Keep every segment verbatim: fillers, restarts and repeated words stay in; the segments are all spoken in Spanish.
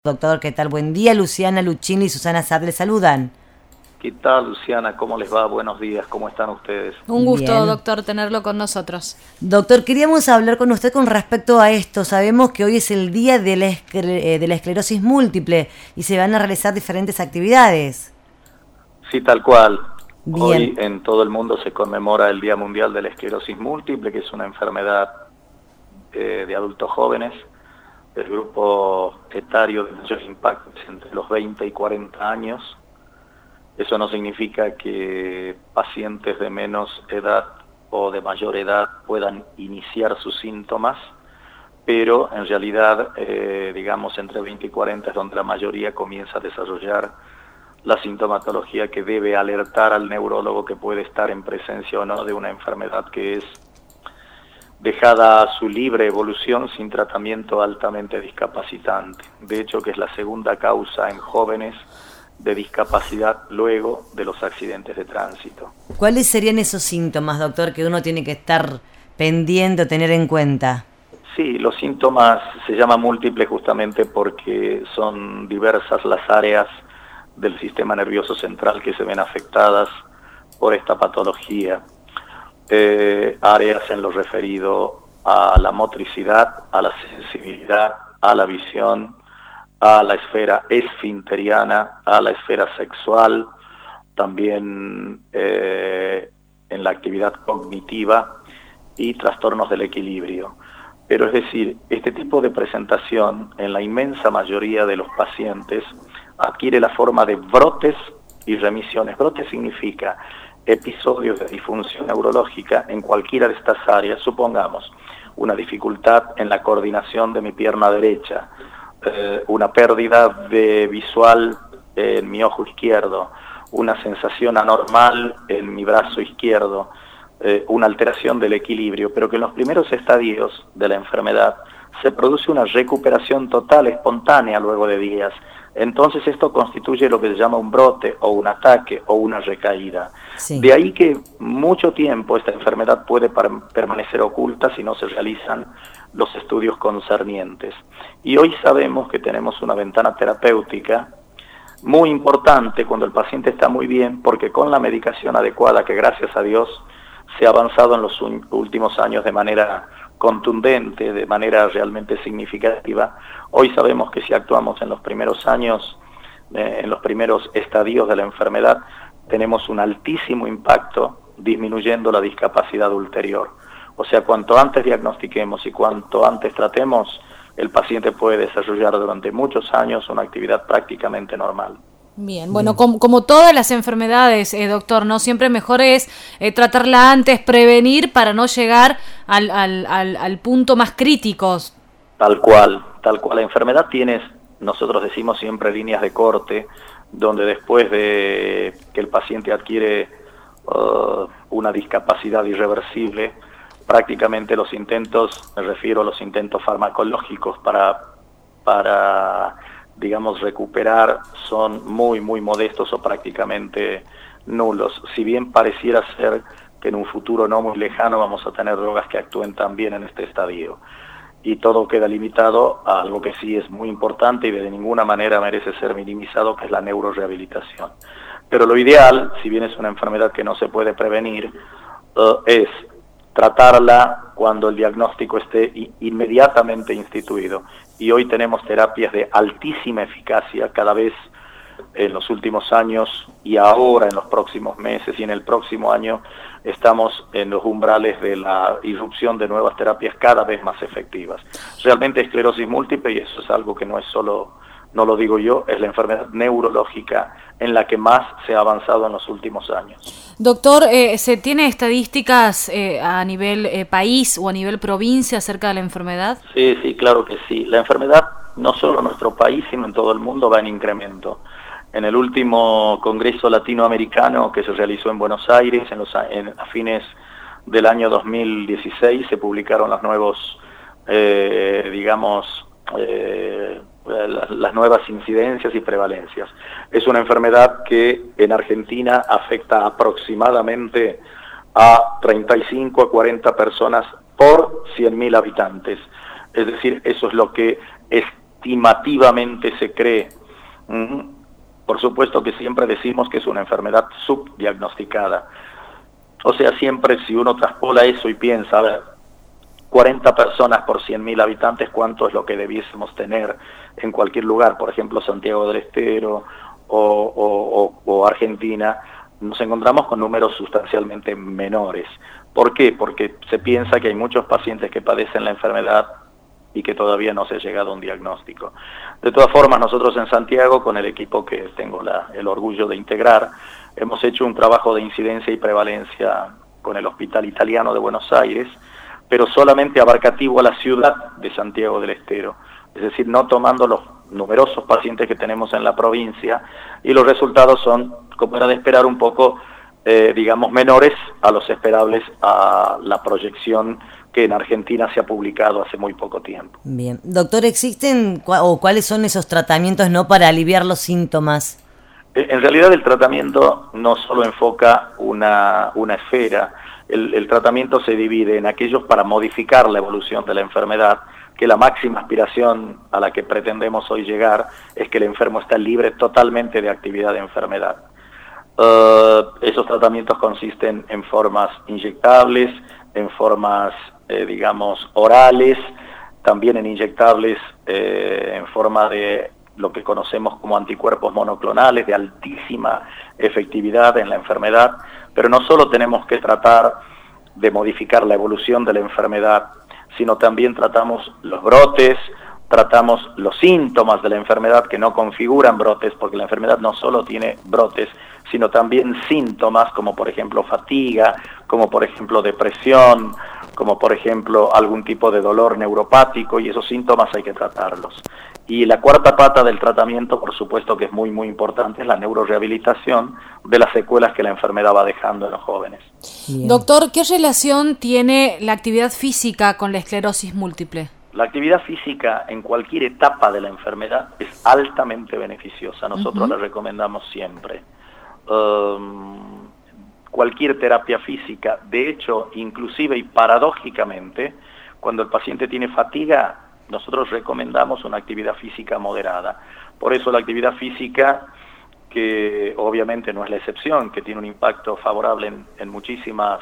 Doctor, ¿qué tal? Buen día. Luciana Luchini y Susana Saad les saludan. ¿Qué tal, Luciana? ¿Cómo les va? Buenos días. ¿Cómo están ustedes? Un gusto, Bien. doctor, tenerlo con nosotros. Doctor, queríamos hablar con usted con respecto a esto. Sabemos que hoy es el día de la, escler- de la esclerosis múltiple y se van a realizar diferentes actividades. Sí, tal cual. Bien. Hoy en todo el mundo se conmemora el Día Mundial de la Esclerosis Múltiple, que es una enfermedad eh, de adultos jóvenes. El grupo etario de mayor impacto es entre los veinte y cuarenta años. Eso no significa que pacientes de menos edad o de mayor edad puedan iniciar sus síntomas, pero en realidad, eh, digamos, entre veinte y cuarenta es donde la mayoría comienza a desarrollar la sintomatología que debe alertar al neurólogo que puede estar en presencia o no de una enfermedad que es dejada a su libre evolución sin tratamiento altamente discapacitante. De hecho, que es la segunda causa en jóvenes de discapacidad luego de los accidentes de tránsito. ¿Cuáles serían esos síntomas, doctor, que uno tiene que estar pendiente o tener en cuenta? Sí, los síntomas se llaman múltiples justamente porque son diversas las áreas del sistema nervioso central que se ven afectadas por esta patología. Eh, áreas en lo referido a la motricidad, a la sensibilidad, a la visión, a la esfera esfinteriana, a la esfera sexual, también eh, en la actividad cognitiva y trastornos del equilibrio. Pero es decir, este tipo de presentación en la inmensa mayoría de los pacientes adquiere la forma de brotes y remisiones. Brote significa episodios de disfunción neurológica en cualquiera de estas áreas, supongamos una dificultad en la coordinación de mi pierna derecha, eh, una pérdida de visual en mi ojo izquierdo, una sensación anormal en mi brazo izquierdo, eh, una alteración del equilibrio, pero que en los primeros estadios de la enfermedad se produce una recuperación total, espontánea luego de días. Entonces esto constituye lo que se llama un brote o un ataque o una recaída. Sí. De ahí que mucho tiempo esta enfermedad puede permanecer oculta si no se realizan los estudios concernientes. Y hoy sabemos que tenemos una ventana terapéutica muy importante cuando el paciente está muy bien, porque con la medicación adecuada, que gracias a Dios se ha avanzado en los últimos años de manera contundente, de manera realmente significativa, hoy sabemos que si actuamos en los primeros años, eh, en los primeros estadios de la enfermedad, tenemos un altísimo impacto disminuyendo la discapacidad ulterior. O sea, cuanto antes diagnostiquemos y cuanto antes tratemos, el paciente puede desarrollar durante muchos años una actividad prácticamente normal. Bien, bueno, como, como todas las enfermedades, eh, doctor, ¿no? Siempre mejor es eh, tratarla antes, prevenir para no llegar al, al, al, al punto más crítico. Tal cual, tal cual. La enfermedad tiene, nosotros decimos siempre líneas de corte, donde después de que el paciente adquiere uh, una discapacidad irreversible, prácticamente los intentos, me refiero a los intentos farmacológicos para, para digamos, recuperar, son muy, muy modestos o prácticamente nulos. Si bien pareciera ser que en un futuro no muy lejano vamos a tener drogas que actúen también en este estadio. Y todo queda limitado a algo que sí es muy importante y de ninguna manera merece ser minimizado, que es la neurorehabilitación. Pero lo ideal, si bien es una enfermedad que no se puede prevenir, uh, es tratarla cuando el diagnóstico esté inmediatamente instituido. Y hoy tenemos terapias de altísima eficacia, cada vez en los últimos años y ahora en los próximos meses y en el próximo año estamos en los umbrales de la irrupción de nuevas terapias cada vez más efectivas. Realmente esclerosis múltiple, y eso es algo que no es solo, no lo digo yo, es la enfermedad neurológica en la que más se ha avanzado en los últimos años. Doctor, eh, ¿se tiene estadísticas eh, a nivel eh, país o a nivel provincia acerca de la enfermedad? Sí, sí, claro que sí. La enfermedad, no solo en nuestro país, sino en todo el mundo, va en incremento. En el último Congreso Latinoamericano que se realizó en Buenos Aires, en los, en, a fines del año dos mil dieciséis, se publicaron los nuevos, eh, digamos, eh, las nuevas incidencias y prevalencias. Es una enfermedad que en Argentina afecta aproximadamente a treinta y cinco a cuarenta personas por cien mil habitantes. Es decir, eso es lo que es estimativamente se cree. ¿Mm? Por supuesto que siempre decimos que es una enfermedad subdiagnosticada. O sea, siempre si uno traspola eso y piensa, a ver, cuarenta personas por cien mil habitantes, ¿cuánto es lo que debiésemos tener en cualquier lugar? Por ejemplo, Santiago del Estero o, o, o, o Argentina, nos encontramos con números sustancialmente menores. ¿Por qué? Porque se piensa que hay muchos pacientes que padecen la enfermedad y que todavía no se ha llegado a un diagnóstico. De todas formas, nosotros en Santiago, con el equipo que tengo la, el orgullo de integrar, hemos hecho un trabajo de incidencia y prevalencia con el Hospital Italiano de Buenos Aires, pero solamente abarcativo a la ciudad de Santiago del Estero, es decir, no tomando los numerosos pacientes que tenemos en la provincia, y los resultados son, como era de esperar, un poco, eh, digamos, menores a los esperables a la proyección que en Argentina se ha publicado hace muy poco tiempo. Bien. Doctor, ¿existen o cuáles son esos tratamientos no para aliviar los síntomas? En realidad el tratamiento no solo enfoca una, una esfera, el, el tratamiento se divide en aquellos para modificar la evolución de la enfermedad, que la máxima aspiración a la que pretendemos hoy llegar es que el enfermo esté libre totalmente de actividad de enfermedad. Uh, esos tratamientos consisten en formas inyectables, en formas, eh, digamos, orales, también en inyectables eh, en forma de lo que conocemos como anticuerpos monoclonales de altísima efectividad en la enfermedad, pero no solo tenemos que tratar de modificar la evolución de la enfermedad, sino también tratamos los brotes, tratamos los síntomas de la enfermedad que no configuran brotes, porque la enfermedad no solo tiene brotes, sino también síntomas como por ejemplo fatiga, como por ejemplo depresión, como por ejemplo algún tipo de dolor neuropático, y esos síntomas hay que tratarlos. Y la cuarta pata del tratamiento, por supuesto que es muy muy importante, es la neurorehabilitación de las secuelas que la enfermedad va dejando en los jóvenes. Bien. Doctor, ¿qué relación tiene la actividad física con la esclerosis múltiple? La actividad física en cualquier etapa de la enfermedad es altamente beneficiosa, nosotros uh-huh. la recomendamos siempre. Um, cualquier terapia física, de hecho, inclusive y paradójicamente, cuando el paciente tiene fatiga, nosotros recomendamos una actividad física moderada. Por eso la actividad física, que obviamente no es la excepción, que tiene un impacto favorable en, en muchísimas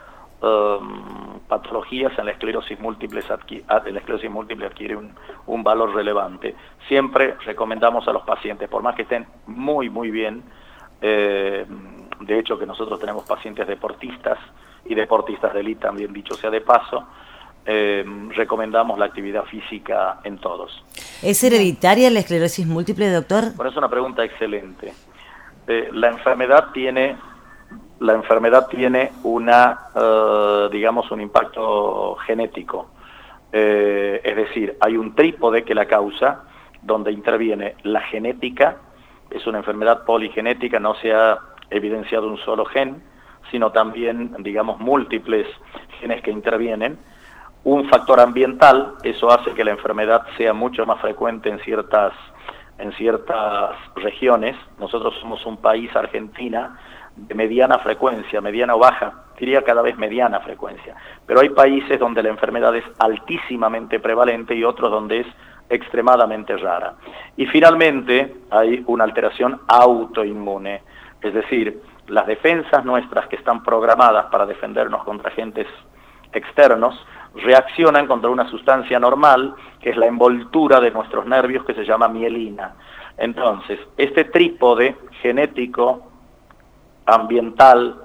um, patologías, en la esclerosis múltiple, en la esclerosis múltiple adquiere un, un valor relevante. Siempre recomendamos a los pacientes, por más que estén muy, muy bien, eh, de hecho que nosotros tenemos pacientes deportistas y deportistas de élite, también dicho sea de paso, Eh, recomendamos la actividad física en todos. ¿Es hereditaria la esclerosis múltiple, doctor? Bueno, es una pregunta excelente. Eh, la enfermedad tiene, la enfermedad tiene una, uh, digamos, un impacto genético. Eh, es decir, hay un trípode que la causa, donde interviene la genética. Es una enfermedad poligenética, no se ha evidenciado un solo gen, sino también, digamos, múltiples genes que intervienen. Un factor ambiental, eso hace que la enfermedad sea mucho más frecuente en ciertas, en ciertas regiones. Nosotros somos un país, Argentina, de mediana frecuencia, mediana o baja, diría cada vez mediana frecuencia. Pero hay países donde la enfermedad es altísimamente prevalente y otros donde es extremadamente rara. Y finalmente hay una alteración autoinmune, es decir, las defensas nuestras que están programadas para defendernos contra agentes externos, reaccionan contra una sustancia normal, que es la envoltura de nuestros nervios, que se llama mielina. Entonces, este trípode genético, ambiental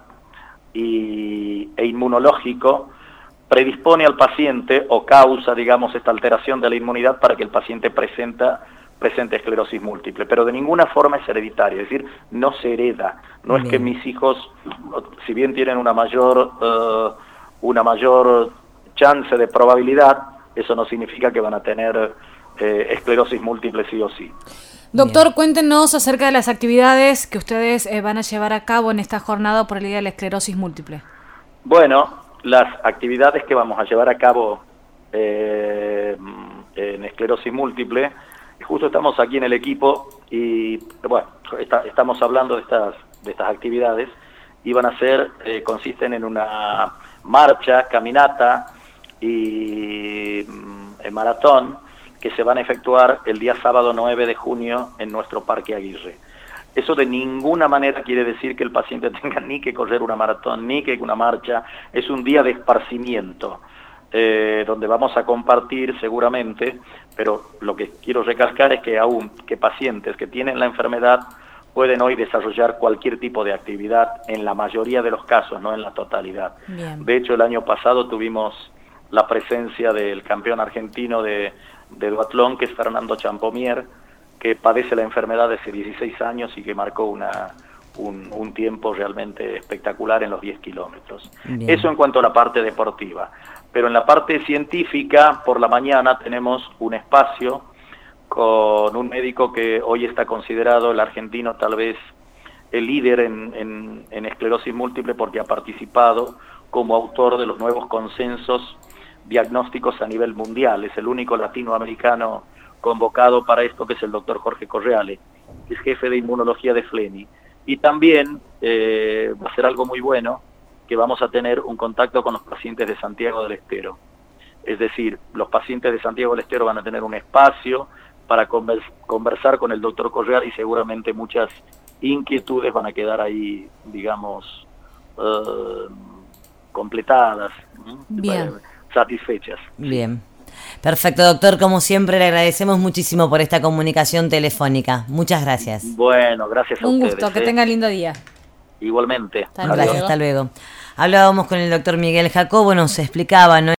y, e inmunológico predispone al paciente o causa, digamos, esta alteración de la inmunidad para que el paciente presenta, presente esclerosis múltiple, pero de ninguna forma es hereditaria, es decir, no se hereda. No bien. Es que mis hijos, si bien tienen una mayor, uh, una mayor chance de probabilidad, eso no significa que van a tener eh, esclerosis múltiple sí o sí. Doctor, bien. Cuéntenos acerca de las actividades que ustedes eh, van a llevar a cabo en esta jornada por el Día de la Esclerosis Múltiple. Bueno, las actividades que vamos a llevar a cabo eh, en esclerosis múltiple, justo estamos aquí en el equipo y bueno, está, estamos hablando de estas, de estas actividades y van a ser, eh, consisten en una marcha, caminata y eh, maratón que se van a efectuar el día sábado nueve de junio en nuestro Parque Aguirre. Eso de ninguna manera quiere decir que el paciente tenga ni que correr una maratón, ni que una marcha. Es un día de esparcimiento, eh, donde vamos a compartir seguramente, pero lo que quiero recalcar es que aún que pacientes que tienen la enfermedad pueden hoy desarrollar cualquier tipo de actividad, en la mayoría de los casos, no en la totalidad. Bien. De hecho, el año pasado tuvimos la presencia del campeón argentino de, de duatlón, que es Fernando Champomier, que padece la enfermedad desde dieciséis años y que marcó una, un, un tiempo realmente espectacular en los diez kilómetros. Bien. Eso en cuanto a la parte deportiva. Pero en la parte científica, por la mañana tenemos un espacio con un médico que hoy está considerado el argentino tal vez el líder en, en, en esclerosis múltiple, porque ha participado como autor de los nuevos consensos diagnósticos a nivel mundial. Es el único latinoamericano convocado para esto, que es el doctor Jorge Correale, que es jefe de inmunología de Fleni. Y también eh, va a ser algo muy bueno, que vamos a tener un contacto con los pacientes de Santiago del Estero. Es decir, los pacientes de Santiago del Estero van a tener un espacio para conversar con el doctor Correale, y seguramente muchas inquietudes van a quedar ahí, digamos, uh, completadas, bien, satisfechas. Bien. Perfecto, doctor. Como siempre, le agradecemos muchísimo por esta comunicación telefónica. Muchas gracias. Bueno, gracias a Un ustedes. Un gusto, que ¿eh? tenga lindo día. Igualmente. Hasta gracias, luego. Hasta luego. Hablábamos con el doctor Miguel Jacobo, nos explicaba, ¿no?